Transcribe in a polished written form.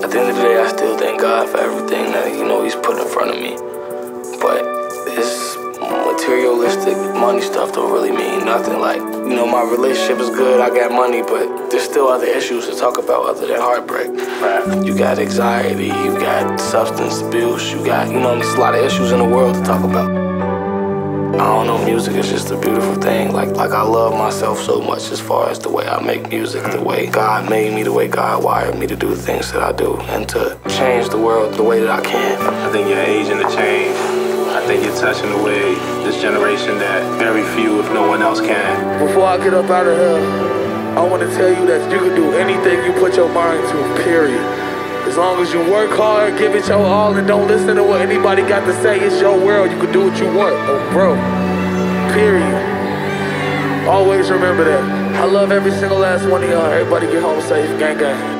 At the end of the day, I still thank God for everything that, He's put in front of me. But this materialistic money stuff don't really mean nothing. Like, my relationship is good, I got money, but there's still other issues to talk about other than heartbreak. Right. You got anxiety, you got substance abuse, you got, there's a lot of issues in the world to talk about. I don't know, music is just a beautiful thing. Like I love myself so much as far as the way I make music, the way God made me, the way God wired me to do the things that I do, and to change the world the way that I can. I think you're aging to change. I think you're touching the way this generation that very few, if no one else, can. Before I get up out of here, I want to tell you that you can do anything you put your mind to, period. As long as you work hard, give it your all, and don't listen to what anybody got to say. It's your world. You can do what you want. Oh, bro. Period. Always remember that. I love every single last one of y'all. Everybody get home safe. Gang, gang.